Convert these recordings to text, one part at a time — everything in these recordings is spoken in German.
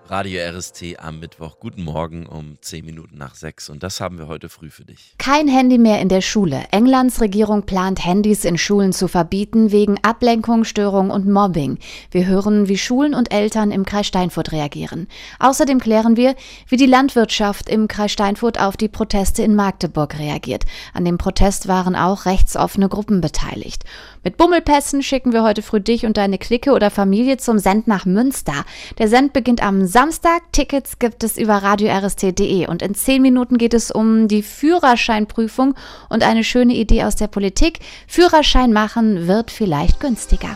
Radio RST am Mittwoch. Guten Morgen um 10 Minuten nach 6 und das haben wir heute früh für dich. Kein Handy mehr in der Schule. Englands Regierung plant, Handys in Schulen zu verbieten wegen Ablenkung, Störung und Mobbing. Wir hören, wie Schulen und Eltern im Kreis Steinfurt reagieren. Außerdem klären wir, wie die Landwirtschaft im Kreis Steinfurt auf die Proteste in Magdeburg reagiert. An dem Protest waren auch rechtsoffene Gruppen beteiligt. Mit Bummelpässen schicken wir heute früh dich und deine Clique oder Familie zum Send nach Münster. Der Send beginnt am Samstag. Tickets gibt es über radiorst.de und in 10 Minuten geht es um die Führerscheinprüfung und eine schöne Idee aus der Politik. Führerschein machen wird vielleicht günstiger.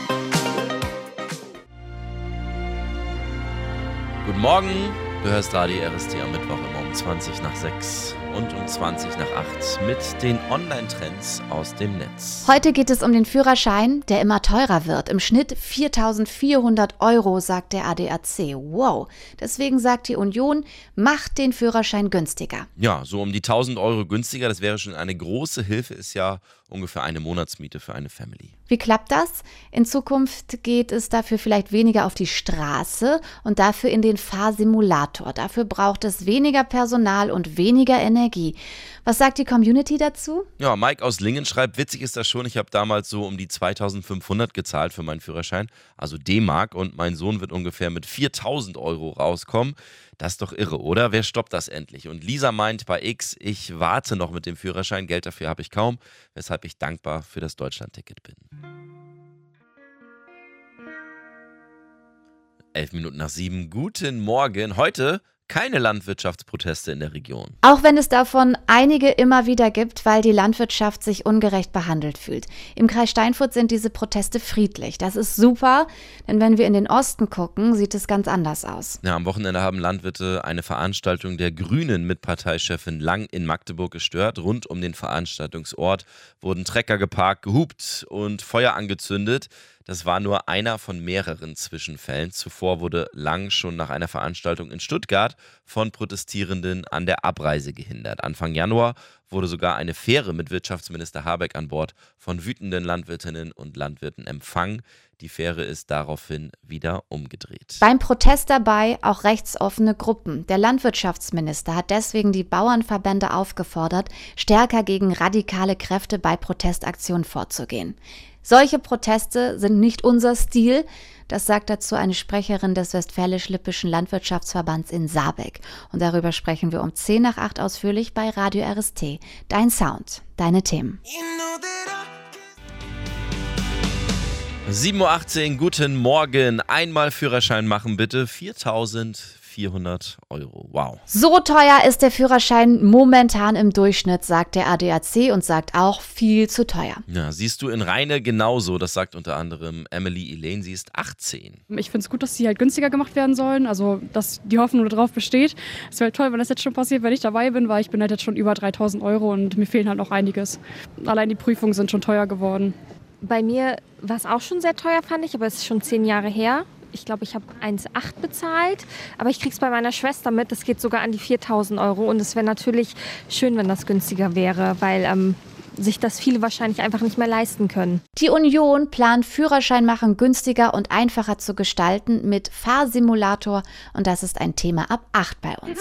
Guten Morgen, du hörst Radio RST am Mittwoch immer um 20 nach 6 und um 20 nach 8 mit den Online-Trends aus dem Netz. Heute geht es um den Führerschein, der immer teurer wird. Im Schnitt 4.400 €, sagt der ADAC. Wow. Deswegen sagt die Union, macht den Führerschein günstiger. Ja, so um die 1.000 € günstiger, das wäre schon eine große Hilfe, ist ja ungefähr eine Monatsmiete für eine Family. Wie klappt das? In Zukunft geht es dafür vielleicht weniger auf die Straße und dafür in den Fahrsimulator. Dafür braucht es weniger Personal und weniger Energie. Was sagt die Community dazu? Ja, Mike aus Lingen schreibt, witzig ist das schon, ich habe damals so um die 2.500 gezahlt für meinen Führerschein, also D-Mark, und mein Sohn wird ungefähr mit 4.000 € rauskommen. Das ist doch irre, oder? Wer stoppt das endlich? Und Lisa meint bei X, ich warte noch mit dem Führerschein, Geld dafür habe ich kaum, weshalb ich dankbar für das Deutschland-Ticket bin. 11 Minuten nach 7, guten Morgen. Heute keine Landwirtschaftsproteste in der Region. Auch wenn es davon einige immer wieder gibt, weil die Landwirtschaft sich ungerecht behandelt fühlt. Im Kreis Steinfurt sind diese Proteste friedlich. Das ist super, denn wenn wir in den Osten gucken, sieht es ganz anders aus. Ja, am Wochenende haben Landwirte eine Veranstaltung der Grünen mit Parteichefin Lang in Magdeburg gestört. Rund um den Veranstaltungsort wurden Trecker geparkt, gehupt und Feuer angezündet. Das war nur einer von mehreren Zwischenfällen. Zuvor wurde Lang schon nach einer Veranstaltung in Stuttgart von Protestierenden an der Abreise gehindert. Anfang Januar wurde sogar eine Fähre mit Wirtschaftsminister Habeck an Bord von wütenden Landwirtinnen und Landwirten empfangen. Die Fähre ist daraufhin wieder umgedreht. Beim Protest dabei auch rechtsoffene Gruppen. Der Landwirtschaftsminister hat deswegen die Bauernverbände aufgefordert, stärker gegen radikale Kräfte bei Protestaktionen vorzugehen. Solche Proteste sind nicht unser Stil, das sagt dazu eine Sprecherin des Westfälisch-Lippischen Landwirtschaftsverbands in Saarbeck. Und darüber sprechen wir um 10 nach 8 ausführlich bei Radio RST. Dein Sound, deine Themen. 7.18 Uhr, guten Morgen. Einmal Führerschein machen bitte, 4.400 €. Wow. So teuer ist der Führerschein momentan im Durchschnitt, sagt der ADAC und sagt auch viel zu teuer. Ja, siehst du in Rheine genauso, das sagt unter anderem Emily Elaine, sie ist 18. Ich finde es gut, dass die halt günstiger gemacht werden sollen, also dass die Hoffnung darauf besteht. Es wäre toll, wenn das jetzt schon passiert, wenn ich dabei bin, weil ich bin halt jetzt schon über 3.000 € und mir fehlen halt noch einiges. Allein die Prüfungen sind schon teuer geworden. Bei mir war es auch schon sehr teuer, fand ich, aber es ist schon 10 Jahre her. Ich glaube, ich habe 1,8 bezahlt, aber ich kriege es bei meiner Schwester mit. Das geht sogar an die 4.000 € und es wäre natürlich schön, wenn das günstiger wäre, weil sich das viele wahrscheinlich einfach nicht mehr leisten können. Die Union plant Führerschein machen günstiger und einfacher zu gestalten mit Fahrsimulator und das ist ein Thema ab 8 bei uns.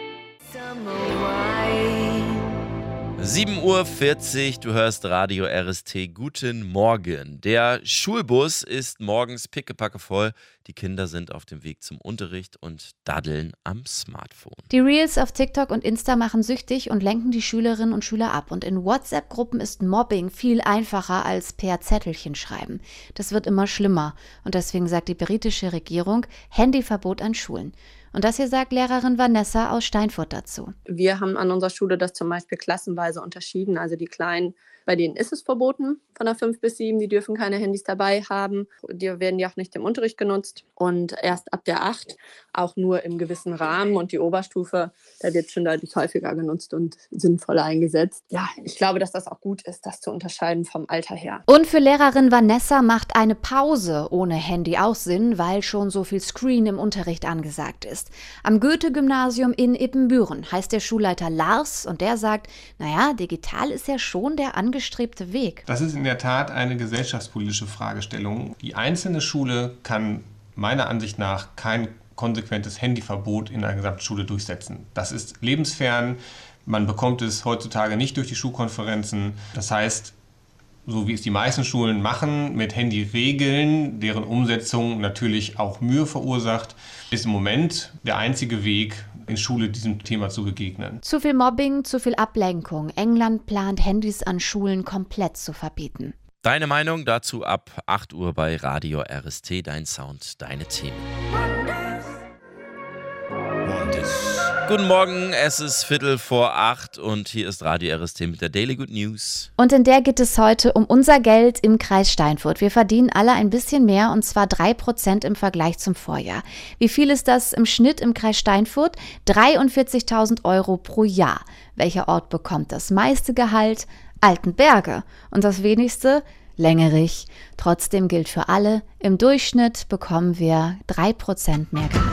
7.40 Uhr, du hörst Radio RST, guten Morgen. Der Schulbus ist morgens pickepacke voll. Die Kinder sind auf dem Weg zum Unterricht und daddeln am Smartphone. Die Reels auf TikTok und Insta machen süchtig und lenken die Schülerinnen und Schüler ab. Und in WhatsApp-Gruppen ist Mobbing viel einfacher als per Zettelchen schreiben. Das wird immer schlimmer. Und deswegen sagt die britische Regierung Handyverbot an Schulen. Und das hier sagt Lehrerin Vanessa aus Steinfurt dazu. Wir haben an unserer Schule das zum Beispiel klassenweise unterschieden. Also die Kleinen, bei denen ist es verboten, von der 5 bis 7, die dürfen keine Handys dabei haben. Die werden ja auch nicht im Unterricht genutzt. Und erst ab der 8 auch nur im gewissen Rahmen. Und die Oberstufe, da wird schon deutlich häufiger genutzt und sinnvoller eingesetzt. Ja, ich glaube, dass das auch gut ist, das zu unterscheiden vom Alter her. Und für Lehrerin Vanessa macht eine Pause ohne Handy auch Sinn, weil schon so viel Screen im Unterricht angesagt ist. Am Goethe-Gymnasium in Ippenbüren heißt der Schulleiter Lars und der sagt, naja, digital ist ja schon der angestrebte Weg. Das ist in der Tat eine gesellschaftspolitische Fragestellung. Die einzelne Schule kann meiner Ansicht nach kein konsequentes Handyverbot in der Gesamtschule durchsetzen. Das ist lebensfern. Man bekommt es heutzutage nicht durch die Schulkonferenzen. Das heißt, so wie es die meisten Schulen machen, mit Handyregeln, deren Umsetzung natürlich auch Mühe verursacht, ist im Moment der einzige Weg, in Schule diesem Thema zu begegnen. Zu viel Mobbing, zu viel Ablenkung. England plant, Handys an Schulen komplett zu verbieten. Deine Meinung dazu ab 8 Uhr bei Radio RST, dein Sound, deine Themen. Guten Morgen, es ist 7:45 und hier ist Radio RST mit der Daily Good News. Und in der geht es heute um unser Geld im Kreis Steinfurt. Wir verdienen alle ein bisschen mehr, und zwar 3% im Vergleich zum Vorjahr. Wie viel ist das im Schnitt im Kreis Steinfurt? 43.000 € pro Jahr. Welcher Ort bekommt das meiste Gehalt? Altenberge. Und das wenigste? Längerich. Trotzdem gilt für alle, im Durchschnitt bekommen wir 3% mehr Gehalt.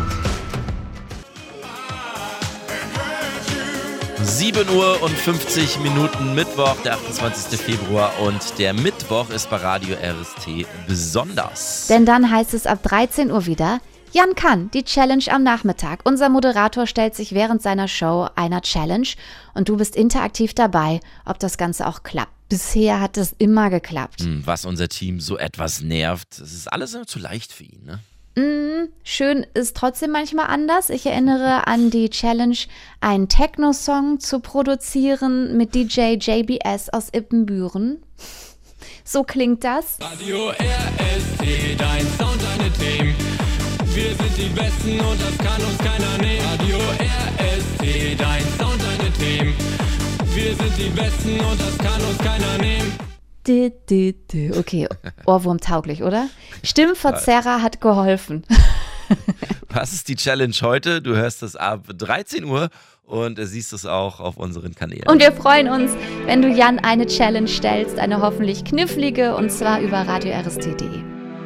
7:50 Uhr, Mittwoch, der 28. Februar, und der Mittwoch ist bei Radio RST besonders. Denn dann heißt es ab 13 Uhr wieder Jan kann, die Challenge am Nachmittag. Unser Moderator stellt sich während seiner Show einer Challenge und du bist interaktiv dabei, ob das Ganze auch klappt. Bisher hat es immer geklappt. Was unser Team so etwas nervt, es ist alles immer zu leicht für ihn, ne? Schön ist trotzdem manchmal anders. Ich erinnere an die Challenge, einen Techno-Song zu produzieren mit DJ JBS aus Ippenbüren. So klingt das. Radio RST, dein Sound, deine Themen. Wir sind die Besten und das kann uns keiner nehmen. Radio RST, dein Sound, deine Themen. Wir sind die Besten und das kann uns keiner nehmen. Okay, Ohrwurm-tauglich, oder? Stimmverzerrer hat geholfen. Was ist die Challenge heute? Du hörst das ab 13 Uhr und siehst es auch auf unseren Kanälen. Und wir freuen uns, wenn du Jan eine Challenge stellst, eine hoffentlich knifflige, und zwar über radiorst.de.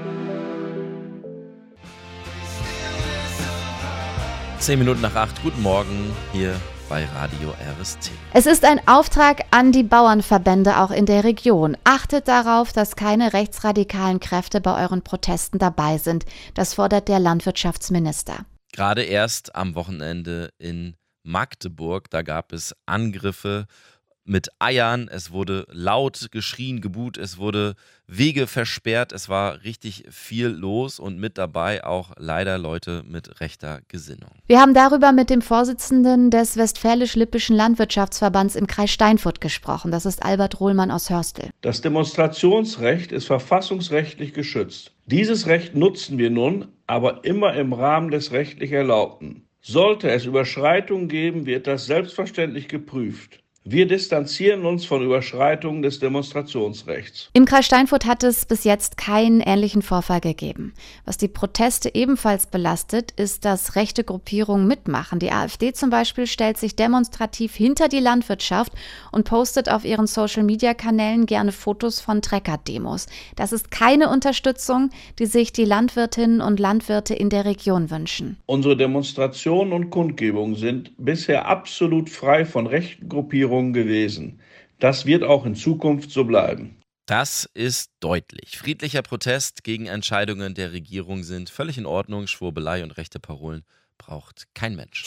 Zehn Minuten nach 8, guten Morgen hier bei Radio RST. Es ist ein Auftrag an die Bauernverbände auch in der Region. Achtet darauf, dass keine rechtsradikalen Kräfte bei euren Protesten dabei sind. Das fordert der Landwirtschaftsminister. Gerade erst am Wochenende in Magdeburg, da gab es Angriffe mit Eiern, es wurde laut geschrien, gebuht, es wurde Wege versperrt, es war richtig viel los und mit dabei auch leider Leute mit rechter Gesinnung. Wir haben darüber mit dem Vorsitzenden des Westfälisch-Lippischen Landwirtschaftsverbands im Kreis Steinfurt gesprochen. Das ist Albert Rohlmann aus Hörstel. Das Demonstrationsrecht ist verfassungsrechtlich geschützt. Dieses Recht nutzen wir nun, aber immer im Rahmen des rechtlich Erlaubten. Sollte es Überschreitungen geben, wird das selbstverständlich geprüft. Wir distanzieren uns von Überschreitungen des Demonstrationsrechts. Im Kreis Steinfurt hat es bis jetzt keinen ähnlichen Vorfall gegeben. Was die Proteste ebenfalls belastet, ist, dass rechte Gruppierungen mitmachen. Die AfD zum Beispiel stellt sich demonstrativ hinter die Landwirtschaft und postet auf ihren Social-Media-Kanälen gerne Fotos von Trecker-Demos. Das ist keine Unterstützung, die sich die Landwirtinnen und Landwirte in der Region wünschen. Unsere Demonstrationen und Kundgebungen sind bisher absolut frei von rechten Gruppierungen gewesen. Das wird auch in Zukunft so bleiben. Das ist deutlich. Friedlicher Protest gegen Entscheidungen der Regierung sind völlig in Ordnung. Schwurbelei und rechte Parolen braucht kein Mensch.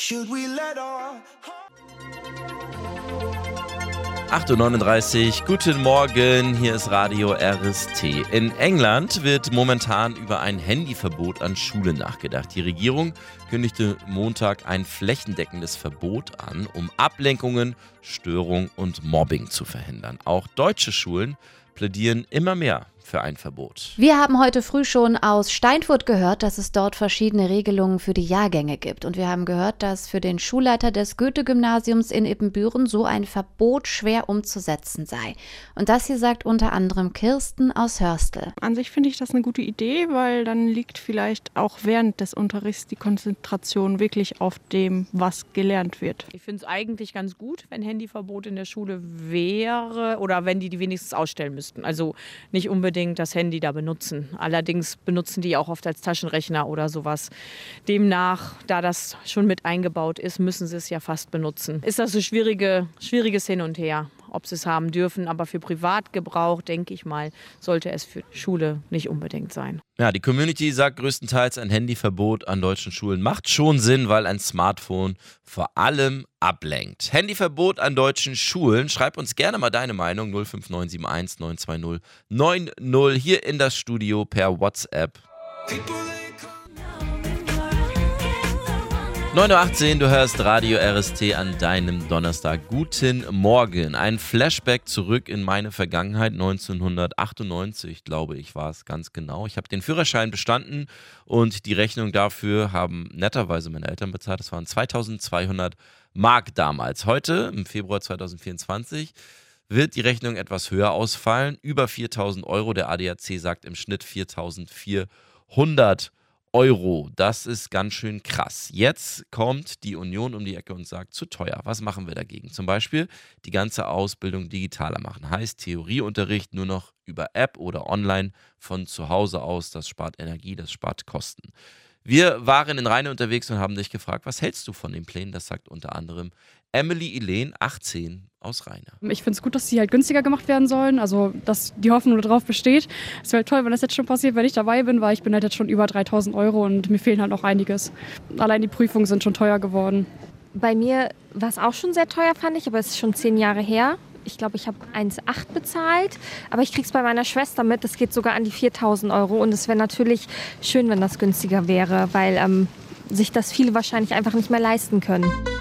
8:39 Uhr, guten Morgen, hier ist Radio RST. In England wird momentan über ein Handyverbot an Schulen nachgedacht. Die Regierung kündigte Montag ein flächendeckendes Verbot an, um Ablenkungen, Störung und Mobbing zu verhindern. Auch deutsche Schulen plädieren immer mehr für ein Verbot. Wir haben heute früh schon aus Steinfurt gehört, dass es dort verschiedene Regelungen für die Jahrgänge gibt. Und wir haben gehört, dass für den Schulleiter des Goethe-Gymnasiums in Ippenbüren so ein Verbot schwer umzusetzen sei. Und das hier sagt unter anderem Kirsten aus Hörstel. An sich finde ich das eine gute Idee, weil dann liegt vielleicht auch während des Unterrichts die Konzentration wirklich auf dem, was gelernt wird. Ich finde es eigentlich ganz gut, wenn Handyverbot in der Schule wäre oder wenn die wenigstens ausstellen müssten. Also nicht unbedingt das Handy da benutzen. Allerdings benutzen die auch oft als Taschenrechner oder sowas. Demnach, da das schon mit eingebaut ist, müssen sie es ja fast benutzen. Ist das so schwieriges Hin und Her. ob sie es haben dürfen. Aber für Privatgebrauch, denke ich mal, sollte es für Schule nicht unbedingt sein. Ja, die Community sagt größtenteils, ein Handyverbot an deutschen Schulen macht schon Sinn, weil ein Smartphone vor allem ablenkt. Handyverbot an deutschen Schulen. Schreib uns gerne mal deine Meinung. 05971 920 90 hier in das Studio per WhatsApp. 9.18 Uhr, du hörst Radio RST an deinem Donnerstag. Guten Morgen. Ein Flashback zurück in meine Vergangenheit. 1998, glaube ich, war es ganz genau. Ich habe den Führerschein bestanden und die Rechnung dafür haben netterweise meine Eltern bezahlt. Das waren 2.200 Mark damals. Heute, im Februar 2024, wird die Rechnung etwas höher ausfallen. Über 4.000 Euro. Der ADAC sagt im Schnitt 4.400 Euro. Das ist ganz schön krass. Jetzt kommt die Union um die Ecke und sagt, zu teuer. Was machen wir dagegen? Zum Beispiel die ganze Ausbildung digitaler machen. Heißt Theorieunterricht nur noch über App oder online von zu Hause aus. Das spart Energie, das spart Kosten. Wir waren in Rheine unterwegs und haben dich gefragt, was hältst du von den Plänen? Das sagt unter anderem Emily Elen, 18, aus Rheine. Ich finde es gut, dass sie halt günstiger gemacht werden sollen, also dass die Hoffnung darauf besteht. Es wäre toll, wenn das jetzt schon passiert, wenn ich dabei bin, weil ich bin halt jetzt schon über 3.000 Euro und mir fehlen halt noch einiges. Allein die Prüfungen sind schon teuer geworden. Bei mir war es auch schon sehr teuer, fand ich, aber es ist schon 10 Jahre her. Ich glaube, ich habe 1,8 bezahlt, aber ich kriege es bei meiner Schwester mit. Das geht sogar an die 4.000 Euro und es wäre natürlich schön, wenn das günstiger wäre, weil sich das viele wahrscheinlich einfach nicht mehr leisten können.